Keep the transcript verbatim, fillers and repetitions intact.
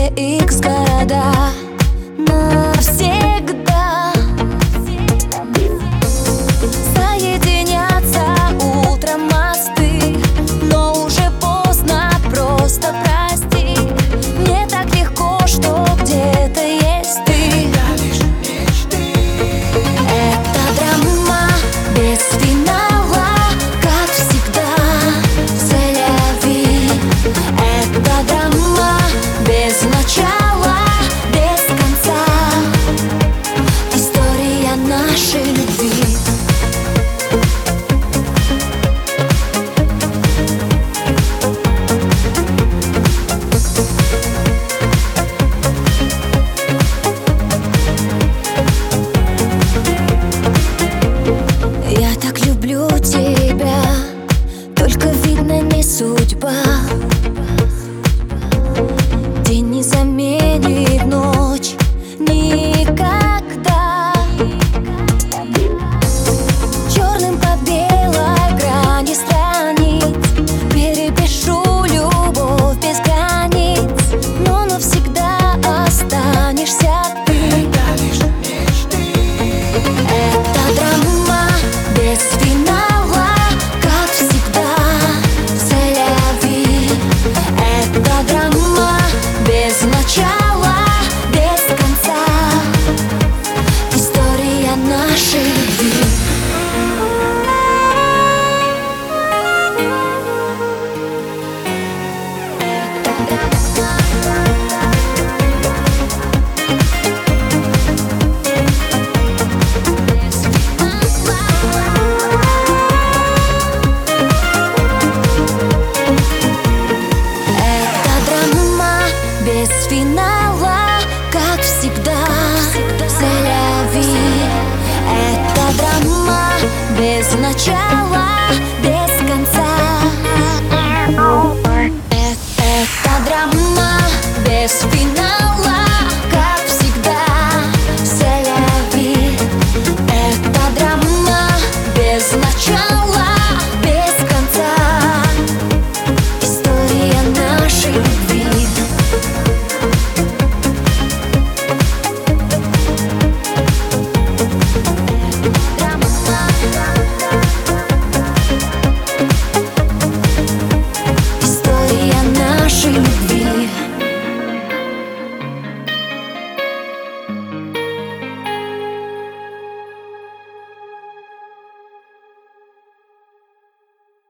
икс города навсегда соединятся утром мосты, но уже поздно, просто прости. Мне так легко, что где-то есть ты. Это драма без финала, как всегда, c'est-la-vie. Это драма без начала, без конца, история нашей любви. Я так люблю тебя, только видно не судьба. День не заменит ночь никогда. Черным по белой грани страниц перепишу любовь без границ, но навсегда останешься ты. Это драма без финала, как всегда, c'est-la-vie. Это драма без начала, без конца, история нашей любви. Без финала, как всегда, c'est-la-vie. Это драма без начала.